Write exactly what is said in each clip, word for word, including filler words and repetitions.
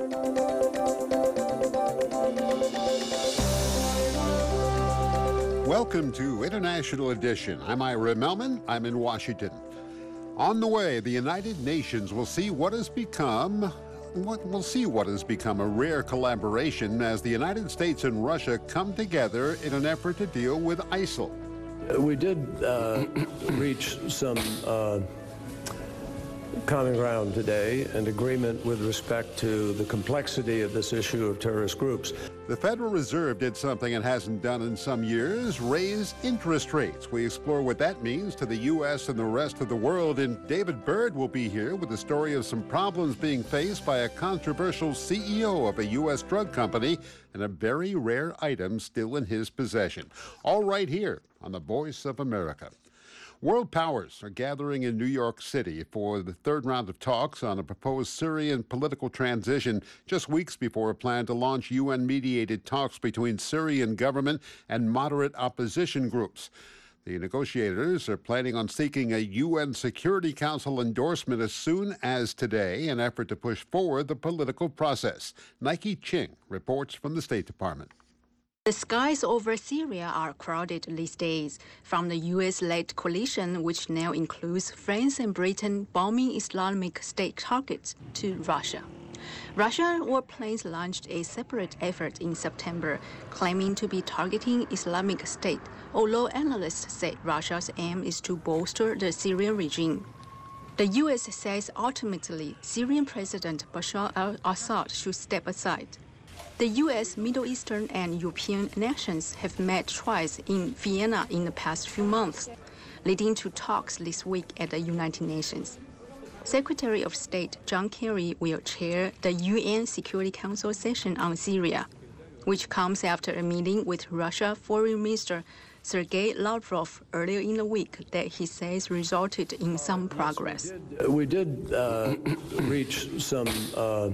Welcome to International Edition. I'm Ira Melman. I'm in Washington. On the way, the United Nations will see what has become, what we'll see what has become a rare collaboration as the United States and Russia come together in an effort to deal with ISIL. We did uh, reach some uh, common ground today and agreement with respect to the complexity of this issue of terrorist groups. The Federal Reserve did something it hasn't done in some years, raise interest rates. We explore what that means to the U S and the rest of the world, and David Byrd will be here with the story of some problems being faced by a controversial C E O of a U S drug company and a very rare item still in his possession. All right here on The Voice of America. World powers are gathering in New York City for the third round of talks on a proposed Syrian political transition, just weeks before a plan to launch U N-mediated talks between Syrian government and moderate opposition groups. The negotiators are planning on seeking a U N Security Council endorsement as soon as today, an effort to push forward the political process. Nike Ching reports from the State Department. The skies over Syria are crowded these days, from the U S-led coalition, which now includes France and Britain, bombing Islamic State targets, to Russia. Russian warplanes launched a separate effort in September, claiming to be targeting Islamic State, although analysts say Russia's aim is to bolster the Syrian regime. The U S says ultimately Syrian President Bashar al-Assad should step aside. The U S, Middle Eastern, and European nations have met twice in Vienna in the past few months, leading to talks this week at the United Nations. Secretary of State John Kerry will chair the U N Security Council session on Syria, which comes after a meeting with Russia Foreign Minister Sergei Lavrov earlier in the week that he says resulted in some progress. We did, we did uh, reach some uh,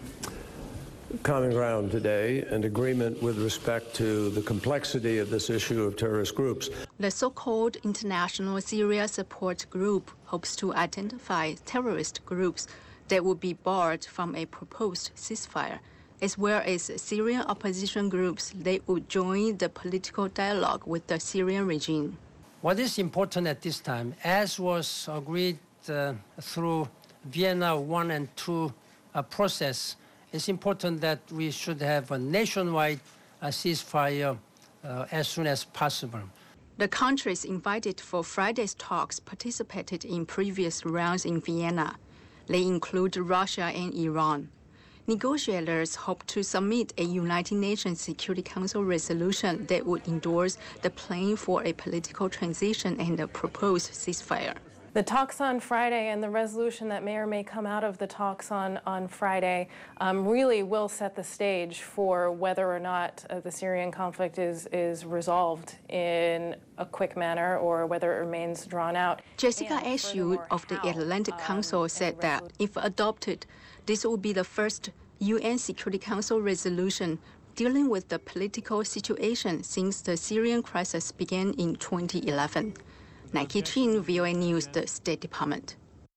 common ground today and agreement with respect to the complexity of this issue of terrorist groups. The so-called International Syria Support Group hopes to identify terrorist groups that would be barred from a proposed ceasefire, as well as Syrian opposition groups that would join the political dialogue with the Syrian regime. What is important at this time, as was agreed uh, through Vienna one and two uh, process, it's important that we should have a nationwide uh, ceasefire uh, as soon as possible. The countries invited for Friday's talks participated in previous rounds in Vienna. They include Russia and Iran. Negotiators hope to submit a United Nations Security Council resolution that would endorse the plan for a political transition and a proposed ceasefire. The talks on Friday and the resolution that may or may come out of the talks on, on Friday um, really will set the stage for whether or not uh, the Syrian conflict is, is resolved in a quick manner or whether it remains drawn out. Jessica Ashwood of the Atlantic um, Council said that if adopted, this will be the first U N Security Council resolution dealing with the political situation since the Syrian crisis began in twenty eleven. Nike Chin, V O A News, the State Department.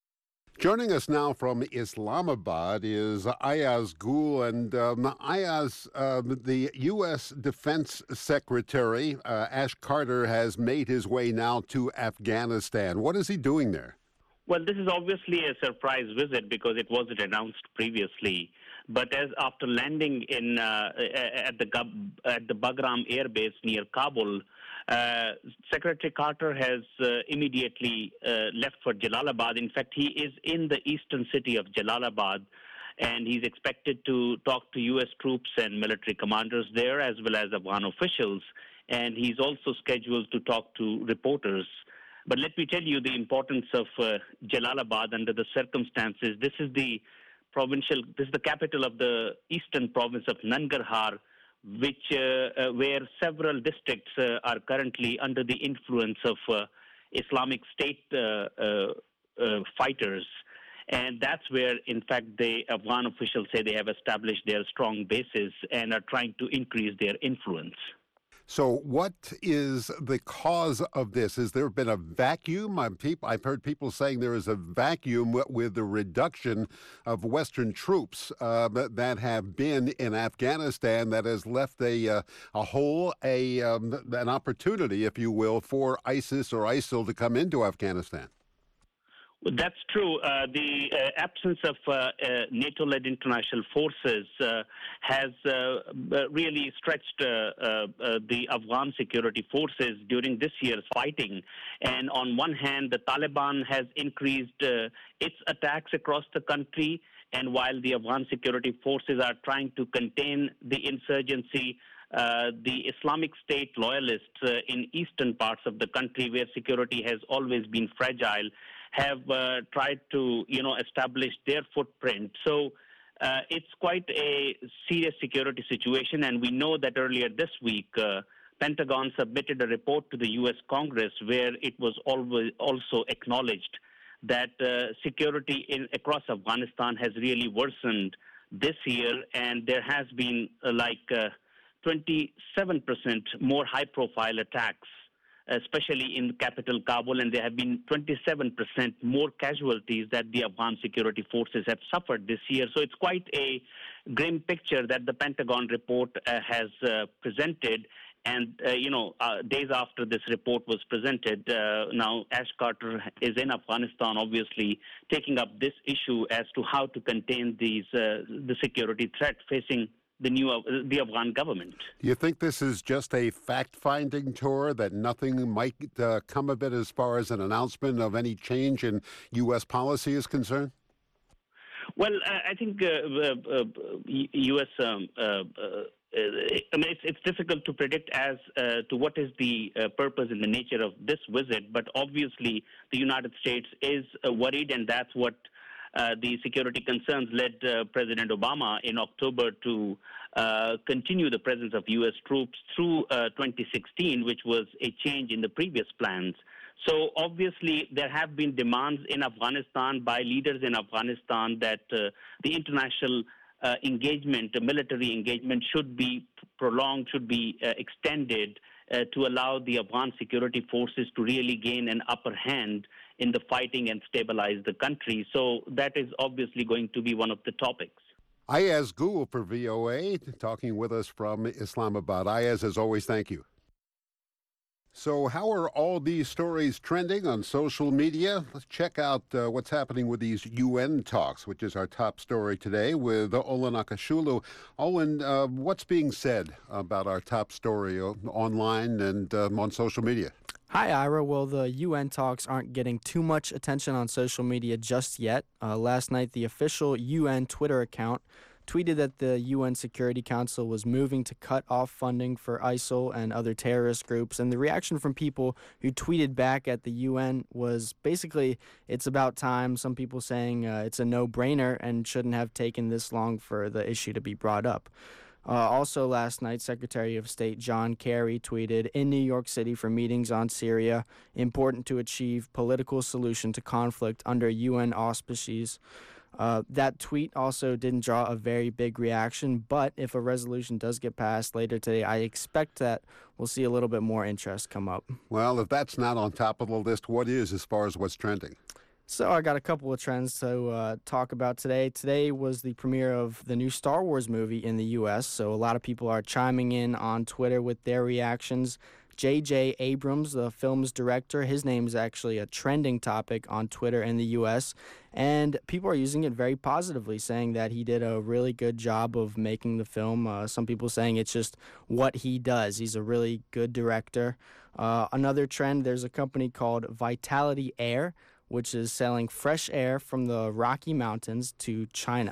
Joining us now from Islamabad is Ayaz Gul. And um, Ayaz, um, the U S Defense Secretary, uh, Ash Carter, has made his way now to Afghanistan. What is he doing there? Well, this is obviously a surprise visit because it wasn't announced previously. But as after landing in uh, at the at the Bagram Air Base near Kabul, Uh, Secretary Carter has uh, immediately uh, left for Jalalabad. In fact, he is in the eastern city of Jalalabad, and he's expected to talk to U S troops and military commanders there, as well as Afghan officials. And he's also scheduled to talk to reporters. But let me tell you the importance of uh, Jalalabad under the circumstances. This is the provincial, this is the capital of the eastern province of Nangarhar, which uh, uh, where several districts uh, are currently under the influence of uh, Islamic State uh, uh, uh, fighters. And that's where, in fact, the Afghan officials say they have established their strong bases and are trying to increase their influence. So what is the cause of this? Has there been a vacuum? I'm peop- I've heard people saying there is a vacuum w- with the reduction of Western troops uh, that, that have been in Afghanistan that has left a, uh, a hole, a, um, an opportunity, if you will, for ISIS or ISIL to come into Afghanistan. That's true. Uh, the uh, absence of uh, uh, NATO-led international forces uh, has uh, really stretched uh, uh, the Afghan security forces during this year's fighting. And on one hand, the Taliban has increased uh, its attacks across the country. And while the Afghan security forces are trying to contain the insurgency, Uh, the Islamic State loyalists uh, in eastern parts of the country, where security has always been fragile, have uh, tried to, you know, establish their footprint. So uh, it's quite a serious security situation, and we know that earlier this week, uh, Pentagon submitted a report to the U S Congress where it was always also acknowledged that uh, security in, across Afghanistan has really worsened this year, and there has been uh, like uh, twenty-seven percent more high-profile attacks, especially in the capital Kabul, and there have been twenty-seven percent more casualties that the Afghan security forces have suffered this year. So it's quite a grim picture that the Pentagon report uh, has uh, presented. And, uh, you know, uh, days after this report was presented, uh, now Ash Carter is in Afghanistan, obviously, taking up this issue as to how to contain these uh, the security threat facing the new uh, the Afghan government. Do you think this is just a fact-finding tour, that nothing might uh, come of it as far as an announcement of any change in U S policy is concerned? Well, I think uh, uh, uh, U S Um, uh, uh, I mean, it's, it's difficult to predict as uh, to what is the uh, purpose and the nature of this visit, but obviously the United States is uh, worried, and that's what Uh, the security concerns led uh, President Obama in October to uh, continue the presence of U S troops through uh, twenty sixteen, which was a change in the previous plans. So obviously there have been demands in Afghanistan by leaders in Afghanistan that uh, the international uh, engagement, the military engagement should be prolonged, should be uh, extended uh, to allow the Afghan security forces to really gain an upper hand in the fighting and stabilize the country. So that is obviously going to be one of the topics. Ayaz Gul for V O A, talking with us from Islamabad. Ayaz, as always, thank you. So how are all these stories trending on social media? Let's check out uh, what's happening with these U N talks, which is our top story today, with Olin Akashulu. Olin, uh, what's being said about our top story online and um, on social media? Hi, Ira. Well, the U N talks aren't getting too much attention on social media just yet. Uh, last night, the official U N Twitter account tweeted that the U N Security Council was moving to cut off funding for ISIL and other terrorist groups. And the reaction from people who tweeted back at the U N was basically, it's about time. Some people saying uh, it's a no-brainer and shouldn't have taken this long for the issue to be brought up. Uh, also last night, Secretary of State John Kerry tweeted, in New York City for meetings on Syria, important to achieve political solution to conflict under U N auspices. Uh, that tweet also didn't draw a very big reaction, but if a resolution does get passed later today, I expect that we'll see a little bit more interest come up. Well, if that's not on top of the list, what is as far as what's trending? So I got a couple of trends to uh, talk about today. Today was the premiere of the new Star Wars movie in the U S, so a lot of people are chiming in on Twitter with their reactions. J J Abrams, the film's director, his name is actually a trending topic on Twitter in the U S, and people are using it very positively, saying that he did a really good job of making the film. Uh, some people saying it's just what he does. He's a really good director. Uh, another trend, there's a company called Vitality Air, which is selling fresh air from the Rocky Mountains to China.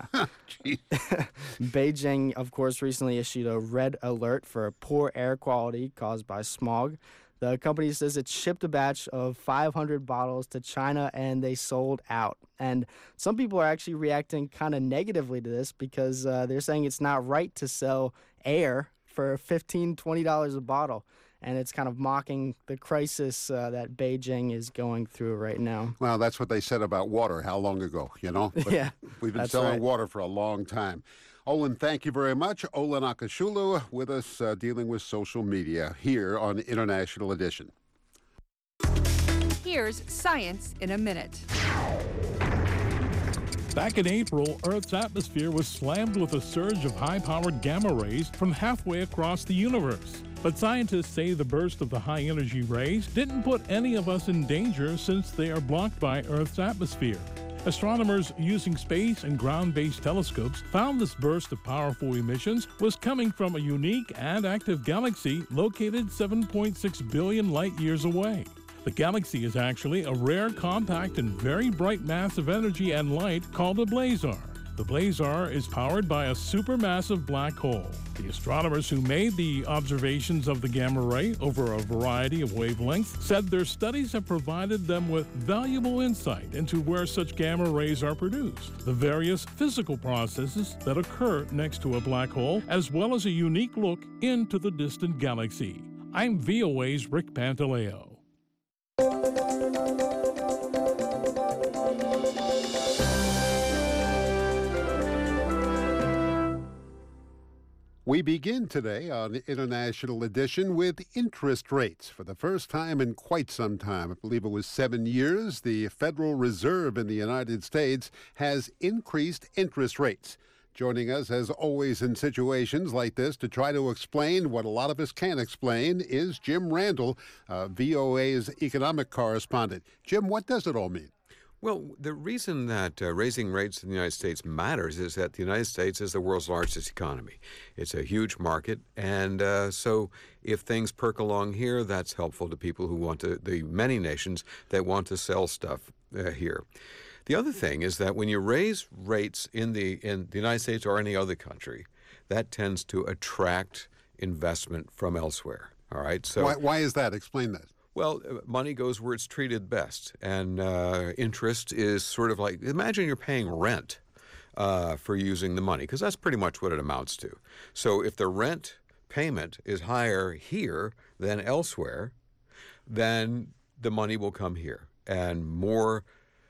Beijing, of course, recently issued a red alert for poor air quality caused by smog. The company says it shipped a batch of five hundred bottles to China and they sold out. And some people are actually reacting kind of negatively to this because uh, they're saying it's not right to sell air for fifteen dollars, twenty dollars a bottle. And it's kind of mocking the crisis uh, that Beijing is going through right now. Well, that's what they said about water how long ago, you know? But yeah, we've been that's selling right. water for a long time. Olin, thank you very much. Olin Akashulu with us uh, dealing with social media here on International Edition. Here's Science in a Minute. Back in April, Earth's atmosphere was slammed with a surge of high-powered gamma rays from halfway across the universe. But scientists say the burst of the high-energy rays didn't put any of us in danger since they are blocked by Earth's atmosphere. Astronomers using space and ground-based telescopes found this burst of powerful emissions was coming from a unique and active galaxy located seven point six billion light-years away. The galaxy is actually a rare, compact, and very bright mass of energy and light called a blazar. The blazar is powered by a supermassive black hole. The astronomers who made the observations of the gamma ray over a variety of wavelengths said their studies have provided them with valuable insight into where such gamma rays are produced, the various physical processes that occur next to a black hole, as well as a unique look into the distant galaxy. I'm V O A's Rick Pantaleo. We begin today on International Edition with interest rates. For the first time in quite some time, I believe it was seven years, the Federal Reserve in the United States has increased interest rates. Joining us, as always in situations like this, to try to explain what a lot of us can't explain is Jim Randall, uh, V O A's economic correspondent. Jim, what does it all mean? Well, the reason that uh, raising rates in the United States matters is that the United States is the world's largest economy. It's a huge market, and uh, so if things perk along here, that's helpful to people who want to, the many nations that want to sell stuff uh, here. The other thing is that when you raise rates in the in the United States or any other country, that tends to attract investment from elsewhere. All right. So why, why is that? Explain that. Well, money goes where it's treated best, and uh, interest is sort of like, imagine you're paying rent uh, for using the money, because that's pretty much what it amounts to. So if the rent payment is higher here than elsewhere, then the money will come here, and more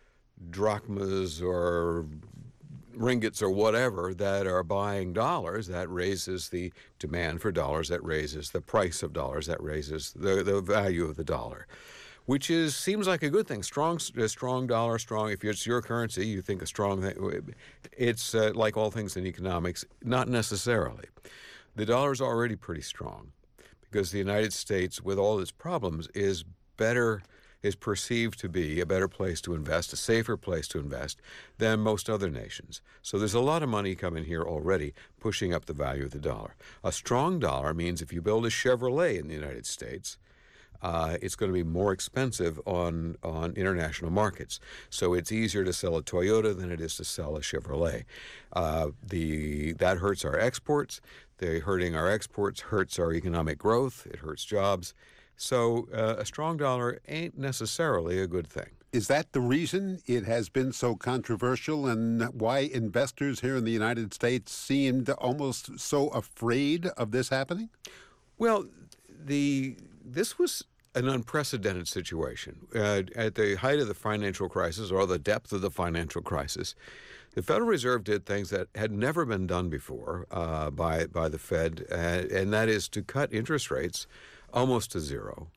drachmas or ringgits or whatever that are buying dollars, that raises the demand for dollars, that raises the price of dollars, that raises the, the value of the dollar, which is seems like a good thing. Strong, a strong dollar, strong. If it's your currency, you think a strong thing. It's uh, like all things in economics, not necessarily. The dollar is already pretty strong because the United States, with all its problems, is better. is perceived to be a better place to invest, a safer place to invest than most other nations. So there's a lot of money coming here already, pushing up the value of the dollar. A strong dollar means if you build a Chevrolet in the United States, uh, it's going to be more expensive on, on international markets. So it's easier to sell a Toyota than it is to sell a Chevrolet. Uh, the, that hurts our exports. The hurting our exports hurts our economic growth. It hurts jobs. So uh, a strong dollar ain't necessarily a good thing. Is that the reason it has been so controversial and why investors here in the United States seemed almost so afraid of this happening? Well, the this was an unprecedented situation. Uh, at the height of the financial crisis, or the depth of the financial crisis, the Federal Reserve did things that had never been done before uh, by, by the Fed, uh, and that is to cut interest rates almost to zero,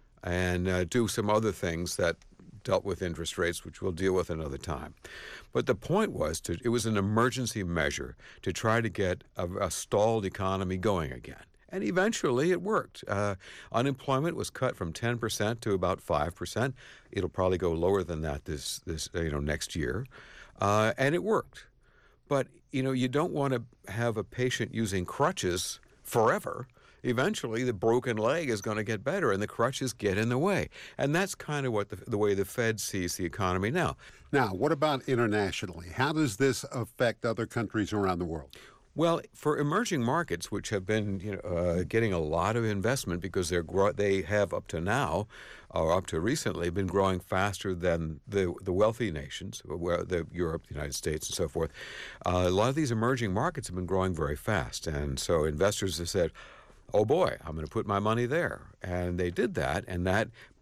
and uh, do some other things that dealt with interest rates, which we'll deal with another time. But the point was, to, it was an emergency measure to try to get a, a stalled economy going again. And eventually it worked. Uh, unemployment was cut from ten percent to about five percent. It'll probably go lower than that this, this you know, next year. Uh, and it worked. But, you know, you don't want to have a patient using crutches forever. Eventually, the broken leg is going to get better, and the crutches get in the way. And that's kind of what the, the way the Fed sees the economy now. Now, what about internationally? How does this affect other countries around the world? Well, for emerging markets, which have been you know, uh, getting a lot of investment because they're gro- they have up to now, or up to recently, been growing faster than the the wealthy nations, where the Europe, the United States, and so forth. Uh, a lot of these emerging markets have been growing very fast, and so investors have said, oh boy, I'm going to put my money there. And they did that, and that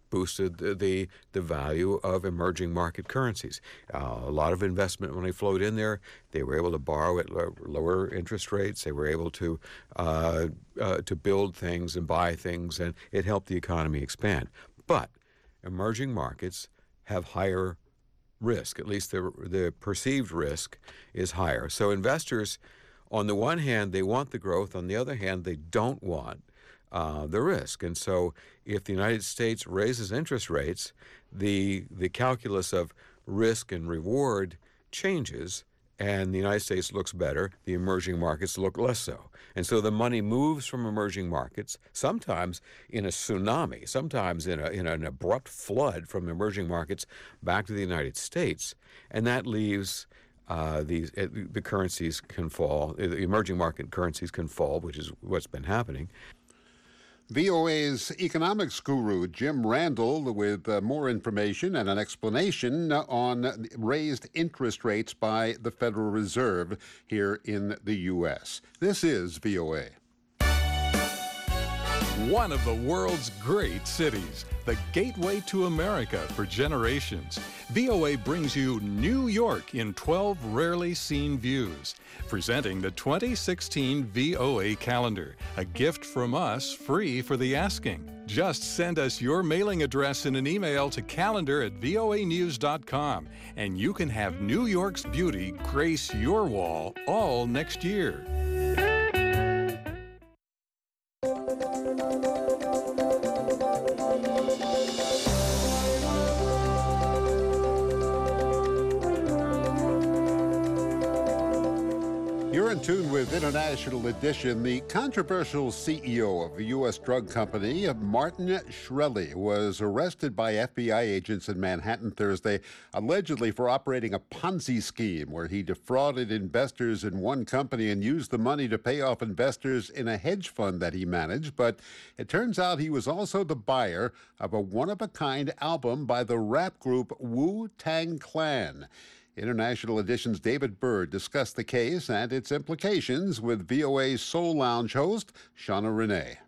boosted the the, the value of emerging market currencies. Uh, a lot of investment money flowed in there. They were able to borrow at lo- lower interest rates. They were able to uh, uh, to build things and buy things, and it helped the economy expand. But emerging markets have higher risk. At least the the perceived risk is higher. So investors, on the one hand, they want the growth. On the other hand, they don't want uh, the risk. And so if the United States raises interest rates, the the calculus of risk and reward changes, and the United States looks better. The emerging markets look less so. And so the money moves from emerging markets, sometimes in a tsunami, sometimes in, a, in an abrupt flood from emerging markets back to the United States. And that leaves uh, these, uh, the currencies can fall, the emerging market currencies can fall, which is what's been happening. V O A's economics guru, Jim Randall, with uh, more information and an explanation on raised interest rates by the Federal Reserve here in the U S. This is V O A. One of the world's great cities, the gateway to America for generations. V O A brings you New York in twelve rarely seen views, presenting the twenty sixteen V O A calendar, a gift from us free for the asking. Just send us your mailing address in an email to calendar at V O A news dot com, and you can have New York's beauty grace your wall all next year. You're in tune with International Edition. The controversial C E O of the U S drug company, Martin Shkreli, was arrested by F B I agents in Manhattan Thursday, allegedly for operating a Ponzi scheme where he defrauded investors in one company and used the money to pay off investors in a hedge fund that he managed. But it turns out he was also the buyer of a one-of-a-kind album by the rap group Wu-Tang Clan. International Edition's David Byrd discussed the case and its implications with V O A's Soul Lounge host, Shauna Renee.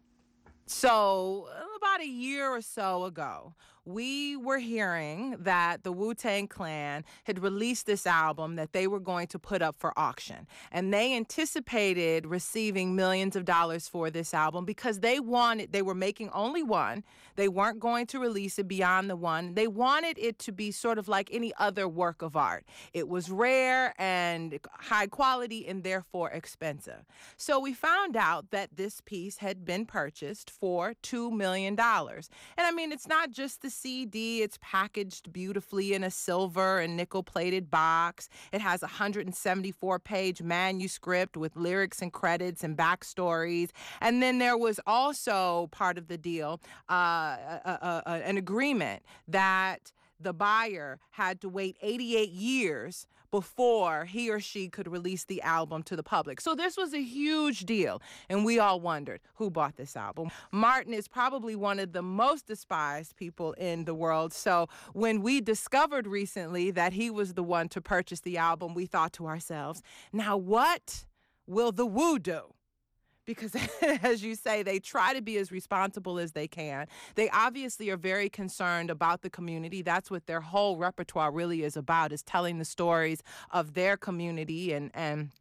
So, about a year or so ago, we were hearing that the Wu-Tang Clan had released this album that they were going to put up for auction. And they anticipated receiving millions of dollars for this album because they wanted, they were making only one. They weren't going to release it beyond the one. They wanted it to be sort of like any other work of art. It was rare and high quality and therefore expensive. So we found out that this piece had been purchased for two million dollars. And I mean, it's not just the C D. It's packaged beautifully in a silver and nickel-plated box. It has a one hundred seventy-four page manuscript with lyrics and credits and backstories. And then there was also part of the deal, uh, a, a, a, an agreement that the buyer had to wait eighty-eight years before he or she could release the album to the public. So this was a huge deal, and we all wondered who bought this album. Martin is probably one of the most despised people in the world, so when we discovered recently that he was the one to purchase the album, we thought to ourselves, now what will the Wu do? Because, as you say, they try to be as responsible as they can. They obviously are very concerned about the community. That's what their whole repertoire really is about, is telling the stories of their community. And, and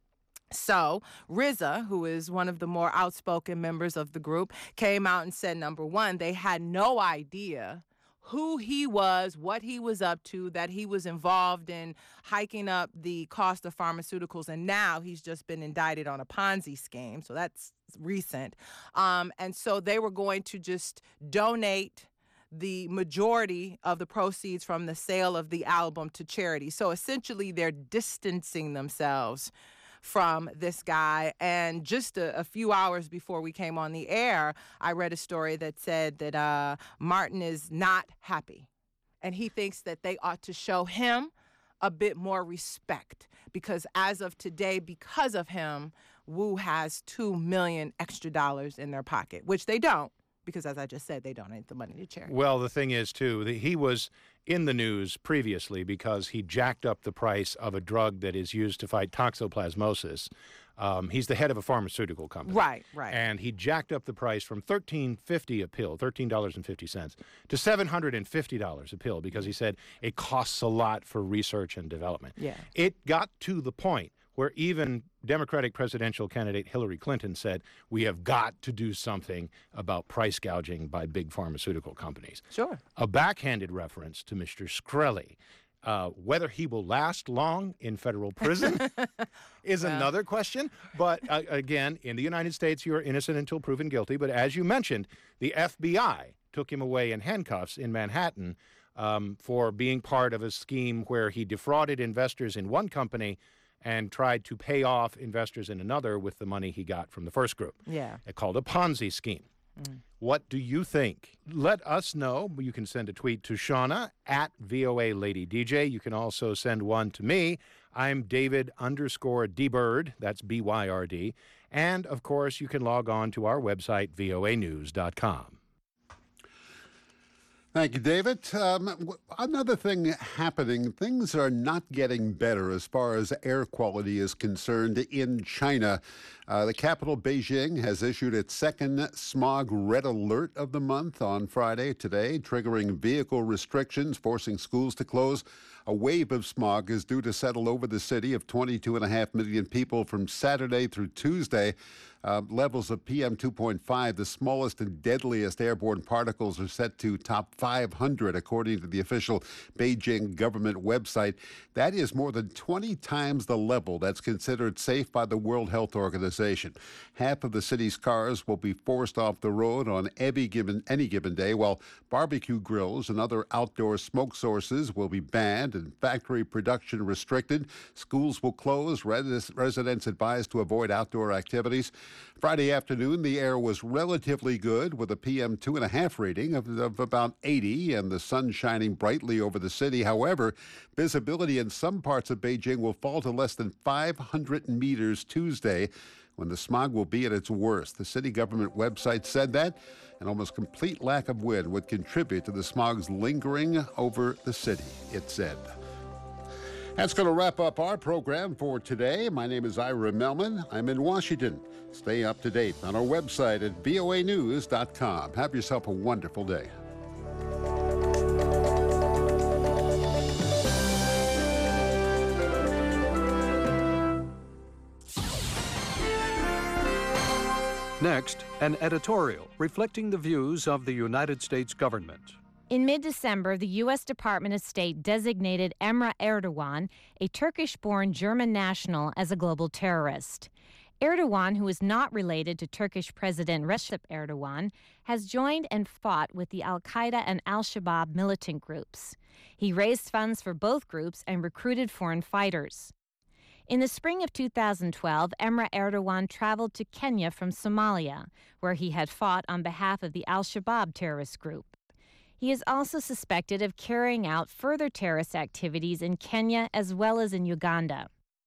so R Z A, who is one of the more outspoken members of the group, came out and said, number one, they had no idea who he was, what he was up to, that he was involved in hiking up the cost of pharmaceuticals, and now he's just been indicted on a Ponzi scheme. So that's recent. Um, and so they were going to just donate the majority of the proceeds from the sale of the album to charity. So essentially they're distancing themselves from this guy. And just a, a few hours before we came on the air, I read a story that said that uh, Martin is not happy. And he thinks that they ought to show him a bit more respect because as of today, because of him, Wu has two million extra dollars in their pocket, which they don't. Because, as I just said, they donate the money to charity. Well, the thing is, too, that he was in the news previously because he jacked up the price of a drug that is used to fight toxoplasmosis Um, he's the head of a pharmaceutical company. Right, right. And he jacked up the price from thirteen fifty a pill, thirteen dollars and fifty cents, to seven hundred fifty dollars a pill because he said it costs a lot for research and development. Yeah. It got to the point where even Democratic presidential candidate Hillary Clinton said, we have got to do something about price gouging by big pharmaceutical companies. Sure. A backhanded reference to Mister Shkreli. Uh, whether he will last long in federal prison is Well. another question. But uh, again, in the United States, you are innocent until proven guilty. But as you mentioned, the F B I took him away in handcuffs in Manhattan um, for being part of a scheme where he defrauded investors in one company and tried to pay off investors in another with the money he got from the first group. Yeah. It's called a Ponzi scheme. Mm. What do you think? Let us know. You can send a tweet to Shauna at V O A Lady D J. You can also send one to me. I'm David underscore D-Bird. That's B Y R D. And, of course, you can log on to our website, V O A news dot com. Thank you, David. Um, w- another thing happening, things are not getting better as far as air quality is concerned in China. Uh, the capital, Beijing, has issued its second smog red alert of the month on Friday today, triggering vehicle restrictions, forcing schools to close. A wave of smog is due to settle over the city of twenty-two point five million people from Saturday through Tuesday. Uh, levels of P M two point five, the smallest and deadliest airborne particles, are set to top five hundred, according to the official Beijing government website. That is more than twenty times the level that's considered safe by the World Health Organization. Half of the city's cars will be forced off the road on any given, any given day, while barbecue grills and other outdoor smoke sources will be banned and factory production restricted. Schools will close. Res- residents advised to avoid outdoor activities. Friday afternoon, the air was relatively good with a P M two point five rating of, of about eighty and the sun shining brightly over the city. However, visibility in some parts of Beijing will fall to less than five hundred meters Tuesday, when the smog will be at its worst. The city government website said that an almost complete lack of wind would contribute to the smog's lingering over the city, it said. That's going to wrap up our program for today. My name is Ira Melman. I'm in Washington. Stay up to date on our website at V O A news dot com. Have yourself a wonderful day. Next, an editorial reflecting the views of the United States government. In mid-December, the U S Department of State designated Emre Erdogan, a Turkish-born German national, as a global terrorist. Erdogan, who is not related to Turkish President Recep Erdogan, has joined and fought with the al-Qaeda and al-Shabaab militant groups. He raised funds for both groups and recruited foreign fighters. In the spring of two thousand twelve, Emre Erdogan traveled to Kenya from Somalia, where he had fought on behalf of the al-Shabaab terrorist group. He is also suspected of carrying out further terrorist activities in Kenya as well as in Uganda.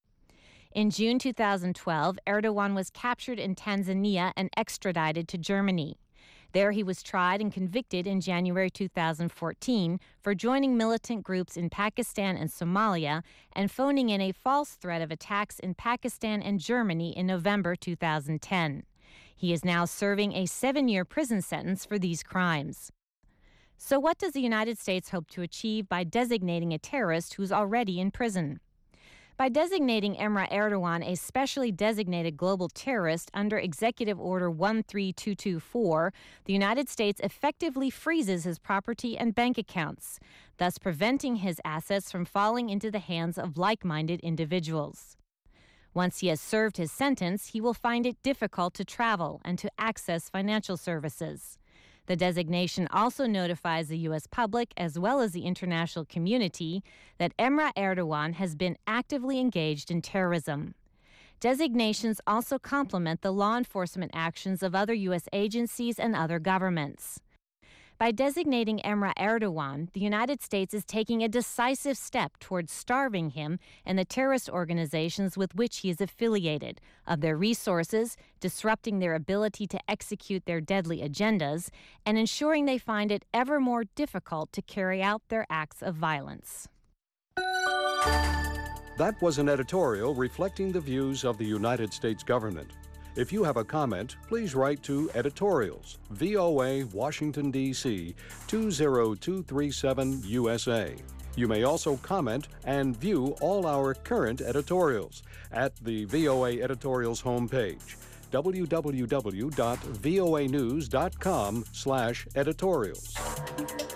In June two thousand twelve, Erdogan was captured in Tanzania and extradited to Germany. There he was tried and convicted in January two thousand fourteen for joining militant groups in Pakistan and Somalia and phoning in a false threat of attacks in Pakistan and Germany in November two thousand ten. He is now serving a seven-year prison sentence for these crimes. So what does the United States hope to achieve by designating a terrorist who's already in prison? By designating Emre Erdogan a specially designated global terrorist under Executive Order one three two two four, the United States effectively freezes his property and bank accounts, thus preventing his assets from falling into the hands of like-minded individuals. Once he has served his sentence, he will find it difficult to travel and to access financial services. The designation also notifies the U S public as well as the international community that Emre Erdogan has been actively engaged in terrorism. Designations also complement the law enforcement actions of other U S agencies and other governments. By designating Emre Erdogan, the United States is taking a decisive step towards starving him and the terrorist organizations with which he is affiliated of their resources, disrupting their ability to execute their deadly agendas, and ensuring they find it ever more difficult to carry out their acts of violence. That was an editorial reflecting the views of the United States government. If you have a comment, please write to Editorials, V O A, Washington, D C two zero two three seven U S A. You may also comment and view all our current editorials at the V O A Editorials homepage, w w w dot voa news dot com slash editorials.